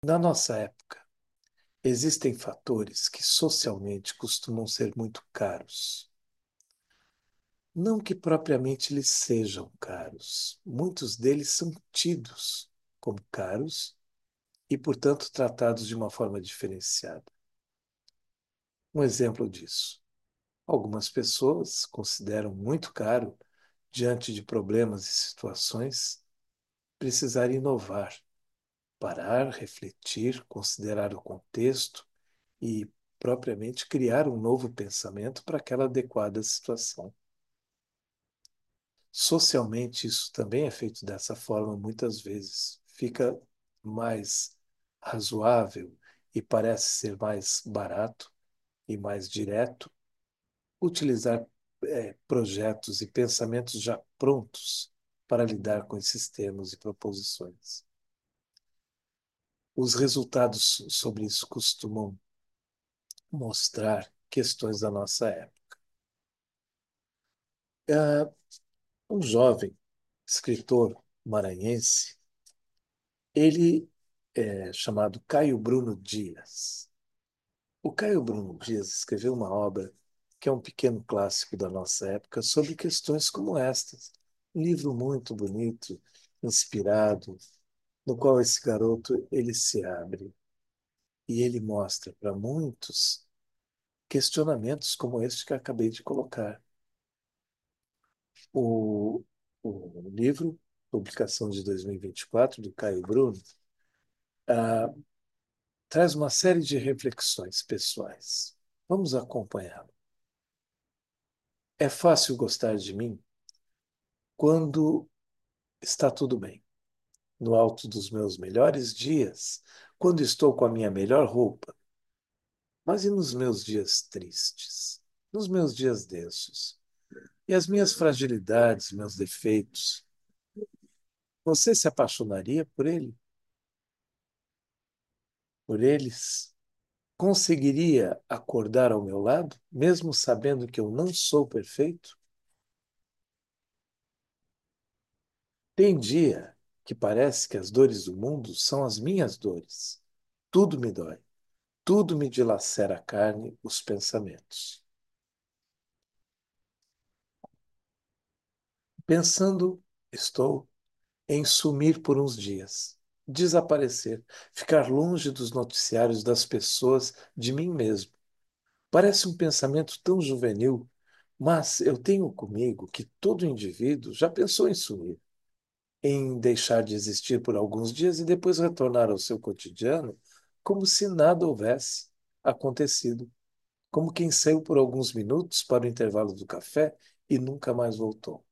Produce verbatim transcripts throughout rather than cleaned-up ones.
Na nossa época, existem fatores que socialmente costumam ser muito caros. Não que propriamente eles sejam caros, muitos deles são tidos como caros e, portanto, tratados de uma forma diferenciada. Um exemplo disso: algumas pessoas consideram muito caro, diante de problemas e situações, precisar inovar, parar, refletir, considerar o contexto e, propriamente, criar um novo pensamento para aquela adequada situação. Socialmente, isso também é feito dessa forma muitas vezes. Fica mais razoável e parece ser mais barato e mais direto utilizar eh, projetos e pensamentos já prontos para lidar com esses termos e proposições. Os resultados sobre isso costumam mostrar questões da nossa época. Ah, um jovem escritor maranhense, ele é chamado Caio Bruno Dias. O Caio Bruno Dias escreveu uma obra que é um pequeno clássico da nossa época sobre questões como estas. Um livro muito bonito, inspirado, no qual esse garoto ele se abre e ele mostra para muitos questionamentos como este que acabei de colocar. O, o livro, publicação de dois mil e vinte e quatro, do Caio Bruno, ah, traz uma série de reflexões pessoais. Vamos acompanhá-lo. É fácil gostar de mim quando está tudo bem, no alto dos meus melhores dias, quando estou com a minha melhor roupa. Mas e nos meus dias tristes? Nos meus dias densos? E as minhas fragilidades, meus defeitos? Você se apaixonaria por ele? Por eles? Conseguiria acordar ao meu lado, mesmo sabendo que eu não sou perfeito? Tem dia que parece que as dores do mundo são as minhas dores. Tudo me dói, tudo me dilacera a carne, os pensamentos. Pensando, estou em sumir por uns dias, desaparecer, ficar longe dos noticiários das pessoas, de mim mesmo. Parece um pensamento tão juvenil, mas eu tenho comigo que todo indivíduo já pensou em sumir, em deixar de existir por alguns dias e depois retornar ao seu cotidiano como se nada houvesse acontecido, como quem saiu por alguns minutos para o intervalo do café e nunca mais voltou.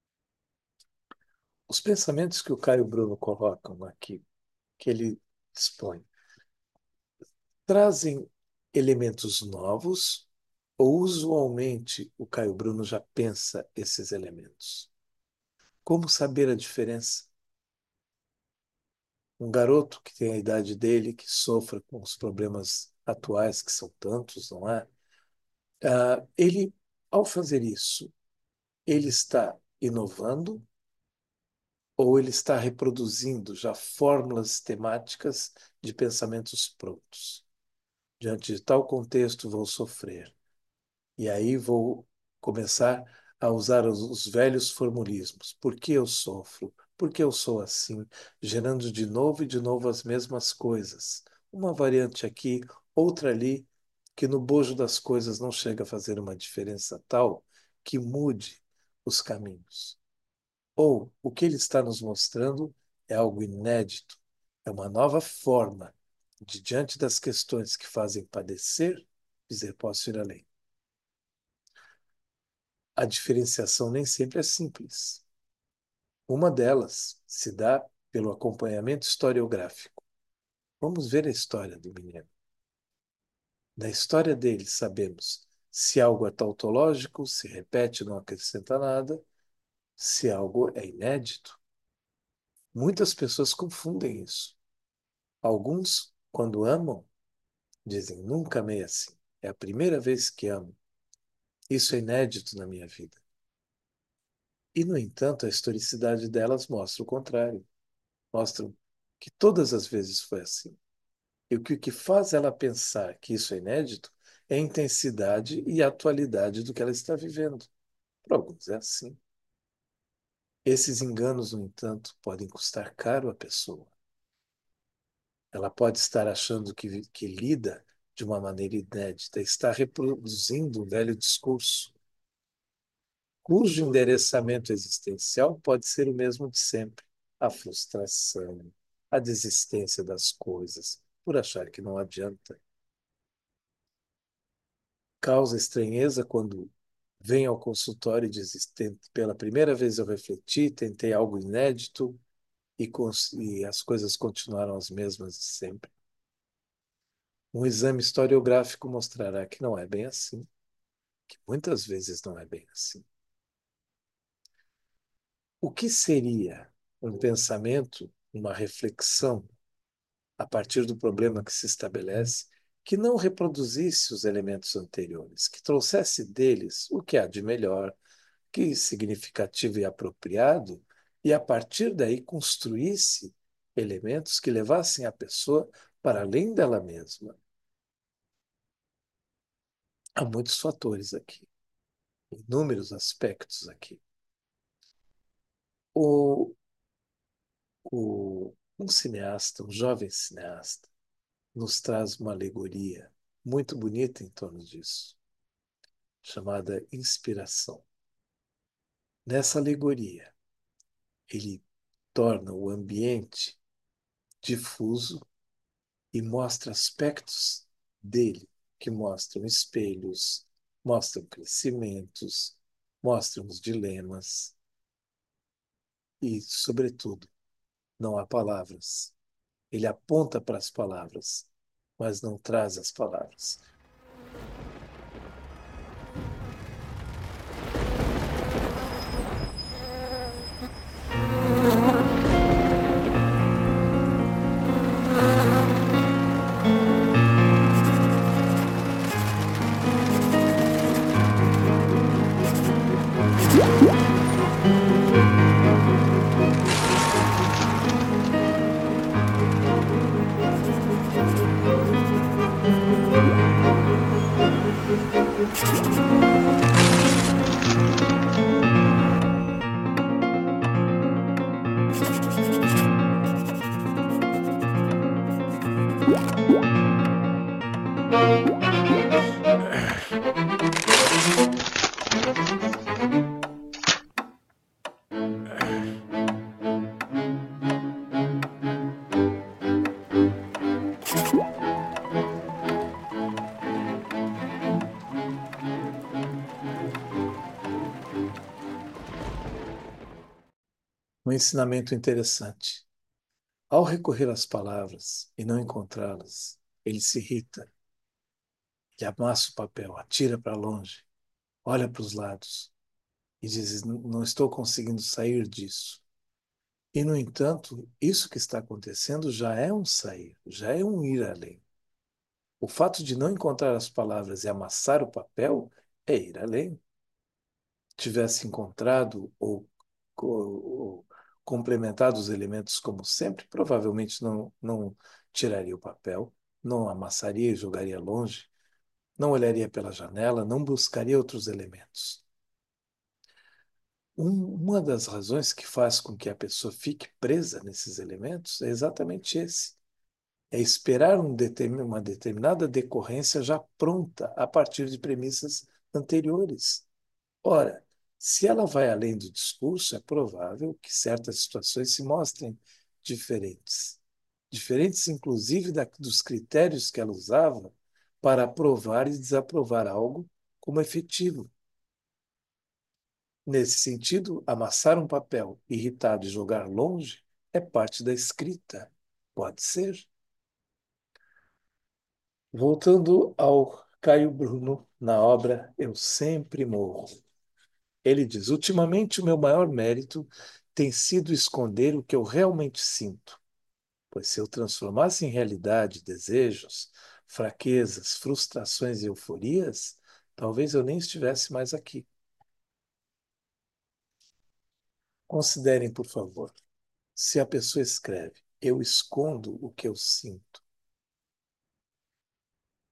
Os pensamentos que o Caio Bruno colocam aqui, que ele expõe, trazem elementos novos ou usualmente o Caio Bruno já pensa esses elementos? Como saber a diferença? Um garoto que tem a idade dele, que sofra com os problemas atuais, que são tantos, não é? Ah, ele, ao fazer isso, ele está inovando ou ele está reproduzindo já fórmulas temáticas de pensamentos prontos? Diante de tal contexto, vou sofrer. E aí vou começar a usar os, os velhos formulismos. Por que eu sofro? Por que eu sou assim? Gerando de novo e de novo as mesmas coisas. Uma variante aqui, outra ali, que no bojo das coisas não chega a fazer uma diferença tal que mude os caminhos. Ou o que ele está nos mostrando é algo inédito, é uma nova forma de, diante das questões que fazem padecer, dizer: posso ir além. A diferenciação nem sempre é simples. Uma delas se dá pelo acompanhamento historiográfico. Vamos ver a história do menino. Da história dele, sabemos se algo é tautológico, se repete, não acrescenta nada, se algo é inédito. Muitas pessoas confundem isso. Alguns, quando amam, dizem: nunca amei assim. É a primeira vez que amo. Isso é inédito na minha vida. E, no entanto, a historicidade delas mostra o contrário. Mostram que todas as vezes foi assim. E o que, o que faz ela pensar que isso é inédito é a intensidade e a atualidade do que ela está vivendo. Para alguns é assim. Esses enganos, no entanto, podem custar caro à pessoa. Ela pode estar achando que, que lida de uma maneira inédita, está reproduzindo um velho discurso, cujo endereçamento existencial pode ser o mesmo de sempre: a frustração, a desistência das coisas, por achar que não adianta. Causa estranheza quando vem ao consultório e diz: pela primeira vez eu refleti, tentei algo inédito e, e as coisas continuaram as mesmas de sempre. Um exame historiográfico mostrará que não é bem assim, que muitas vezes não é bem assim. O que seria um pensamento, uma reflexão, a partir do problema que se estabelece, que não reproduzisse os elementos anteriores, que trouxesse deles o que há de melhor, que significativo e apropriado, e a partir daí construísse elementos que levassem a pessoa para além dela mesma? Há muitos fatores aqui, inúmeros aspectos aqui. O, o, um cineasta, um jovem cineasta, nos traz uma alegoria muito bonita em torno disso, chamada inspiração. Nessa alegoria, ele torna o ambiente difuso e mostra aspectos dele que mostram espelhos, mostram crescimentos, mostram os dilemas e, sobretudo, não há palavras. Ele aponta para as palavras, mas não traz as palavras. Um ensinamento interessante. Ao recorrer às palavras e não encontrá-las, ele se irrita, ele amassa o papel, atira para longe, olha para os lados e diz: não estou conseguindo sair disso. E, no entanto, isso que está acontecendo já é um sair, já é um ir além. O fato de não encontrar as palavras e amassar o papel é ir além. Tivesse encontrado ou, ou complementado os elementos como sempre, provavelmente não, não tiraria o papel, não amassaria e jogaria longe, não olharia pela janela, não buscaria outros elementos. Um, uma das razões que faz com que a pessoa fique presa nesses elementos é exatamente esse. É esperar um determin, uma determinada decorrência já pronta a partir de premissas anteriores. Ora, se ela vai além do discurso, é provável que certas situações se mostrem diferentes. Diferentes, inclusive, da, dos critérios que ela usava para aprovar e desaprovar algo como efetivo. Nesse sentido, amassar um papel irritado e jogar longe é parte da escrita. Pode ser. Voltando ao Caio Bruno, na obra Eu Sempre Morro. Ele diz: ultimamente, o meu maior mérito tem sido esconder o que eu realmente sinto, pois se eu transformasse em realidade desejos, fraquezas, frustrações e euforias, talvez eu nem estivesse mais aqui. Considerem, por favor, se a pessoa escreve: eu escondo o que eu sinto,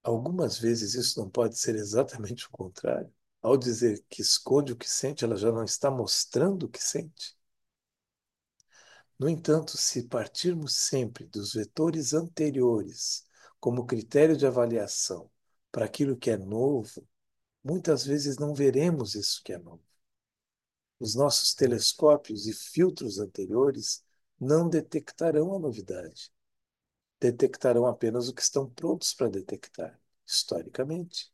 algumas vezes isso não pode ser exatamente o contrário. Ao dizer que esconde o que sente, ela já não está mostrando o que sente. No entanto, se partirmos sempre dos vetores anteriores como critério de avaliação para aquilo que é novo, muitas vezes não veremos isso que é novo. Os nossos telescópios e filtros anteriores não detectarão a novidade. Detectarão apenas o que estão prontos para detectar, historicamente.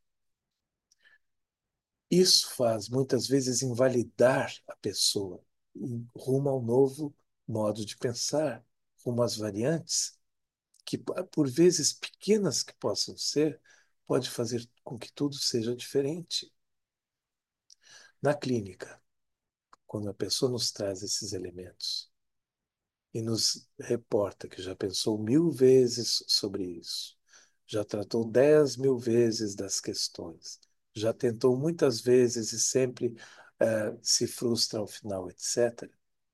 Isso faz muitas vezes invalidar a pessoa em rumo ao novo modo de pensar, rumo às variantes, que por vezes pequenas que possam ser, pode fazer com que tudo seja diferente. Na clínica, quando a pessoa nos traz esses elementos e nos reporta que já pensou mil vezes sobre isso, já tratou dez mil vezes das questões, já tentou muitas vezes e sempre eh, se frustra ao final, etcétera.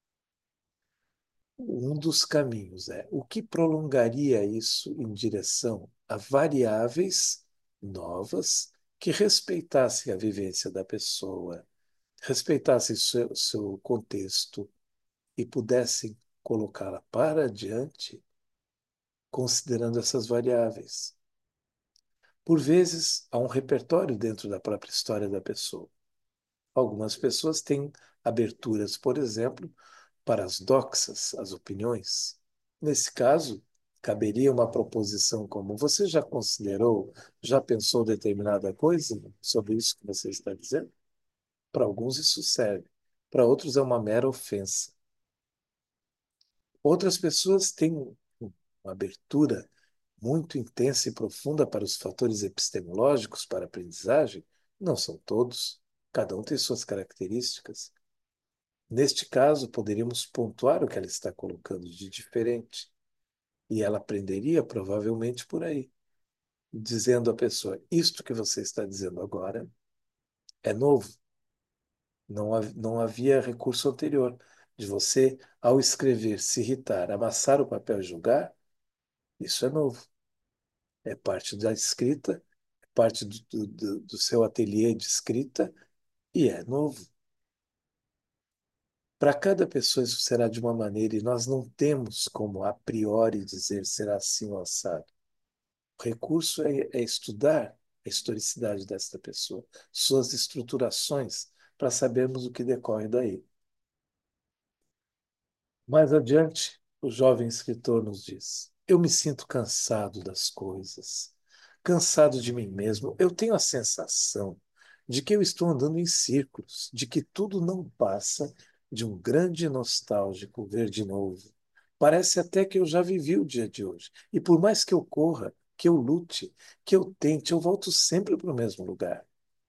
Um dos caminhos é o que prolongaria isso em direção a variáveis novas que respeitassem a vivência da pessoa, respeitassem seu, seu contexto e pudessem colocá-la para adiante considerando essas variáveis. Por vezes, há um repertório dentro da própria história da pessoa. Algumas pessoas têm aberturas, por exemplo, para as doxas, as opiniões. Nesse caso, caberia uma proposição como: você já considerou, já pensou determinada coisa sobre isso que você está dizendo? Para alguns isso serve, para outros é uma mera ofensa. Outras pessoas têm uma abertura muito intensa e profunda para os fatores epistemológicos para a aprendizagem. Não são todos, cada um tem suas características. Neste caso, poderíamos pontuar o que ela está colocando de diferente. E ela aprenderia provavelmente por aí, dizendo à pessoa: isto que você está dizendo agora é novo. Não, hav- não havia recurso anterior de você, ao escrever, se irritar, amassar o papel e julgar. Isso é novo. É parte da escrita, é parte do, do, do do seu ateliê de escrita e é novo. Para cada pessoa isso será de uma maneira e nós não temos como a priori dizer será assim ou assado. O recurso é, é estudar a historicidade desta pessoa, suas estruturações, para sabermos o que decorre daí. Mais adiante, o jovem escritor nos diz: eu me sinto cansado das coisas, cansado de mim mesmo. Eu tenho a sensação de que eu estou andando em círculos, de que tudo não passa de um grande nostálgico ver de novo. Parece até que eu já vivi o dia de hoje. E por mais que eu corra, que eu lute, que eu tente, eu volto sempre para o mesmo lugar.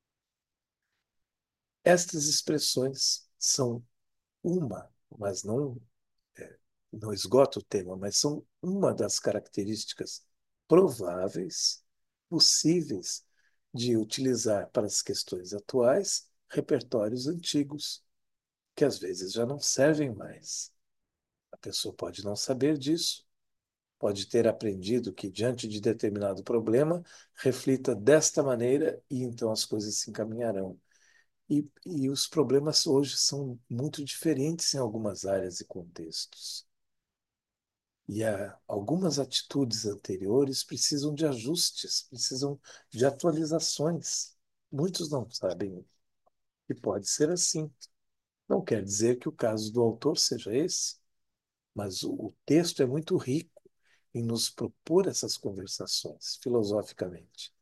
Estas expressões são uma, mas não é, não esgota o tema, mas são uma das características prováveis, possíveis de utilizar para as questões atuais repertórios antigos, que às vezes já não servem mais. A pessoa pode não saber disso, pode ter aprendido que, diante de determinado problema, reflita desta maneira e então as coisas se encaminharão. E, e os problemas hoje são muito diferentes em algumas áreas e contextos. E a, algumas atitudes anteriores precisam de ajustes, precisam de atualizações. Muitos não sabem que pode ser assim. Não quer dizer que o caso do autor seja esse, mas o, o texto é muito rico em nos propor essas conversações, filosoficamente.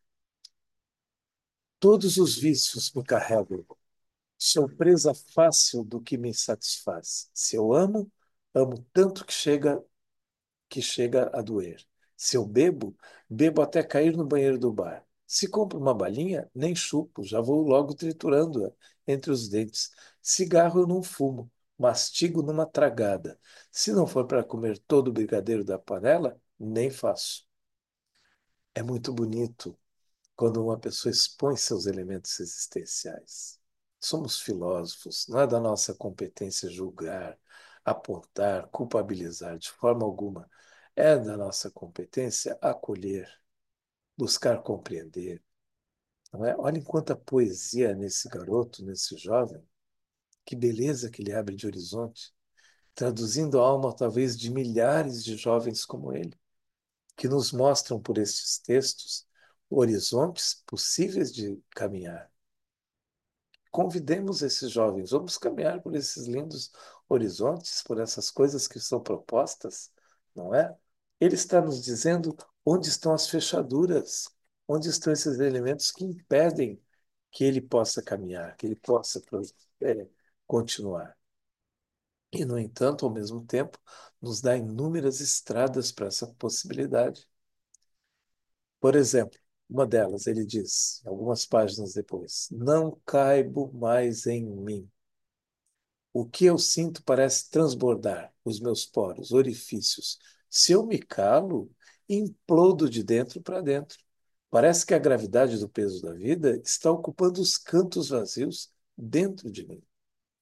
Todos os vícios me carregam. Sou presa fácil do que me satisfaz. Se eu amo, amo tanto que chega que chega a doer. Se eu bebo, bebo até cair no banheiro do bar. Se compro uma balinha, nem chupo, já vou logo triturando-a entre os dentes. Cigarro eu não fumo, mastigo numa tragada. Se não for para comer todo o brigadeiro da panela, nem faço. É muito bonito quando uma pessoa expõe seus elementos existenciais. Somos filósofos, não é da nossa competência julgar, apontar, culpabilizar de forma alguma. É da nossa competência acolher, buscar compreender. Não é? Olhem quanta poesia nesse garoto, nesse jovem, que beleza que ele abre de horizonte, traduzindo a alma talvez de milhares de jovens como ele, que nos mostram por estes textos horizontes possíveis de caminhar. Convidemos esses jovens, vamos caminhar por esses lindos horizontes, por essas coisas que são propostas, não é? Ele está nos dizendo onde estão as fechaduras, onde estão esses elementos que impedem que ele possa caminhar, que ele possa é, continuar. E, no entanto, ao mesmo tempo, nos dá inúmeras estradas para essa possibilidade. Por exemplo, uma delas, ele diz, algumas páginas depois: não caibo mais em mim. O que eu sinto parece transbordar os meus poros, orifícios. Se eu me calo, implodo de dentro para dentro. Parece que a gravidade do peso da vida está ocupando os cantos vazios dentro de mim.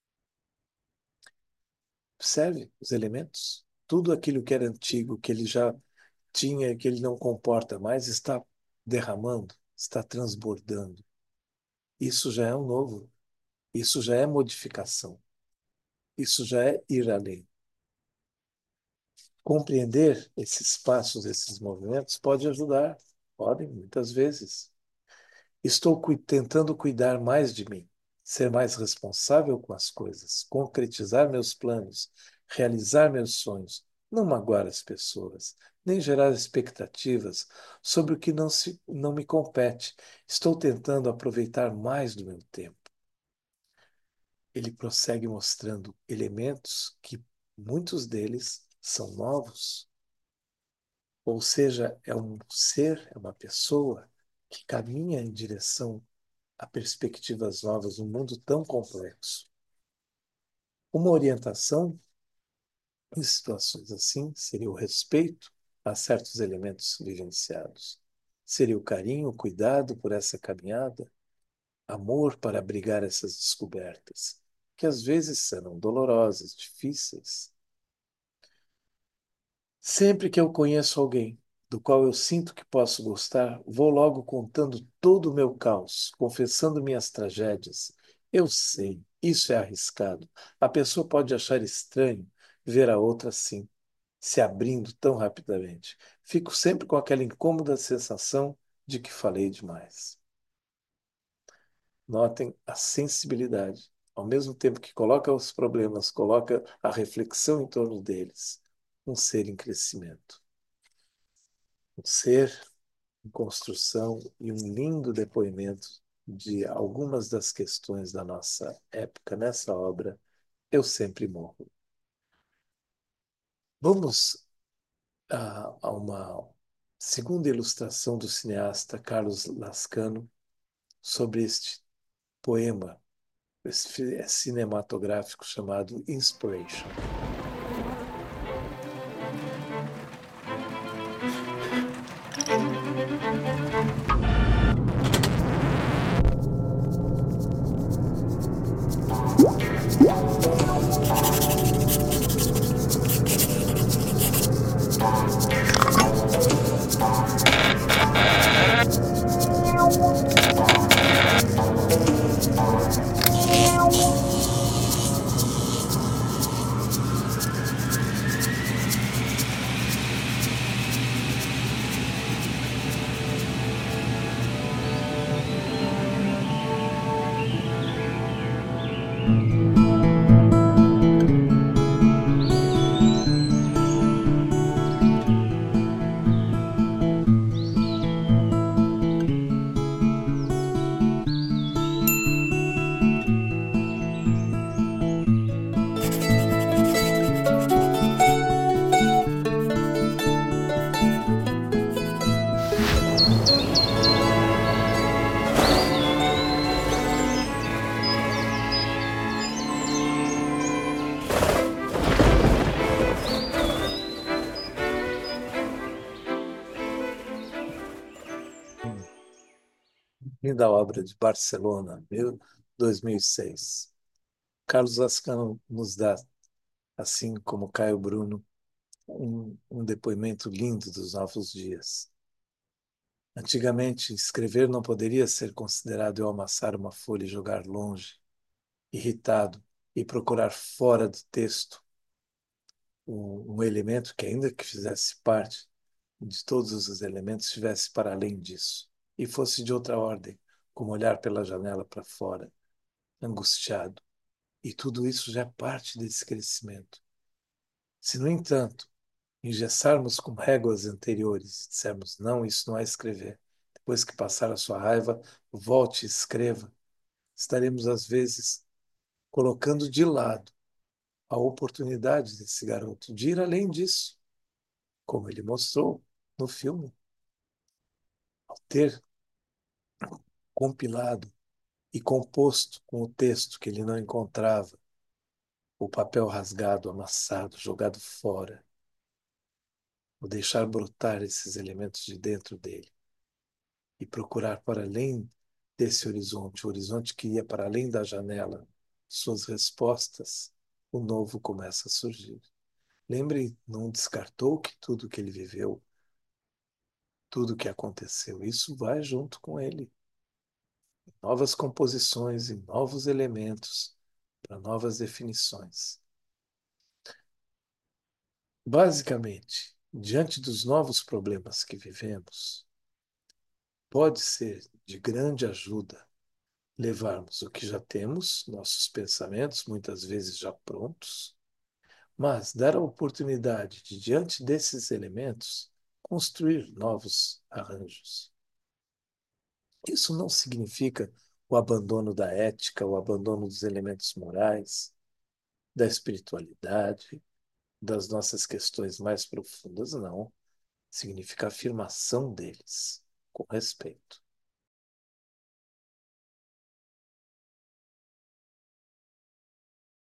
Observe os elementos. Tudo aquilo que era antigo, que ele já tinha, que ele não comporta mais, está derramando, está transbordando. Isso já é um novo. Isso já é modificação. Isso já é ir além. Compreender esses passos, esses movimentos, pode ajudar. Podem, muitas vezes. Estou cu- tentando cuidar mais de mim, ser mais responsável com as coisas, concretizar meus planos, realizar meus sonhos, não magoar as pessoas, nem gerar expectativas sobre o que não, se, não me compete. Estou tentando aproveitar mais do meu tempo. Ele prossegue mostrando elementos que muitos deles são novos, ou seja, é um ser, é uma pessoa que caminha em direção a perspectivas novas num mundo tão complexo. Uma orientação em situações assim seria o respeito a certos elementos vivenciados. Seria o carinho, o cuidado por essa caminhada, amor para abrigar essas descobertas, que às vezes serão dolorosas, difíceis. Sempre que eu conheço alguém do qual eu sinto que posso gostar, vou logo contando todo o meu caos, confessando minhas tragédias. Eu sei, isso é arriscado. A pessoa pode achar estranho ver a outra assim, se abrindo tão rapidamente. Fico sempre com aquela incômoda sensação de que falei demais. Notem a sensibilidade. Ao mesmo tempo que coloca os problemas, coloca a reflexão em torno deles. Um ser em crescimento. Um ser em construção e um lindo depoimento de algumas das questões da nossa época nessa obra, Eu Sempre Morro. Vamos a, a uma segunda ilustração do cineasta Carlos Lascano sobre este poema esse cinematográfico chamado Inspiration. Linda obra de Barcelona, dois mil e seis. Carlos Lascano nos dá, assim como Caio Bruno, um, um depoimento lindo dos novos dias. Antigamente, escrever não poderia ser considerado eu amassar uma folha e jogar longe, irritado, e procurar fora do texto um, um elemento que, ainda que fizesse parte de todos os elementos, estivesse para além disso e fosse de outra ordem, como olhar pela janela para fora, angustiado. E tudo isso já é parte desse crescimento. Se, no entanto, engessarmos com réguas anteriores e dissermos, não, isso não é escrever, depois que passar a sua raiva, volte e escreva, estaremos, às vezes, colocando de lado a oportunidade desse garoto de ir além disso, como ele mostrou no filme, ao ter compilado e composto com o texto que ele não encontrava, o papel rasgado, amassado, jogado fora, o deixar brotar esses elementos de dentro dele e procurar para além desse horizonte, o horizonte que ia para além da janela, suas respostas, o novo começa a surgir. Lembre, não descartou que tudo que ele viveu, tudo que aconteceu, isso vai junto com ele. Novas composições e novos elementos para novas definições. Basicamente, diante dos novos problemas que vivemos, pode ser de grande ajuda levarmos o que já temos, nossos pensamentos, muitas vezes já prontos, mas dar a oportunidade de, diante desses elementos, construir novos arranjos. Isso não significa o abandono da ética, o abandono dos elementos morais, da espiritualidade, das nossas questões mais profundas, não. Significa a afirmação deles, com respeito.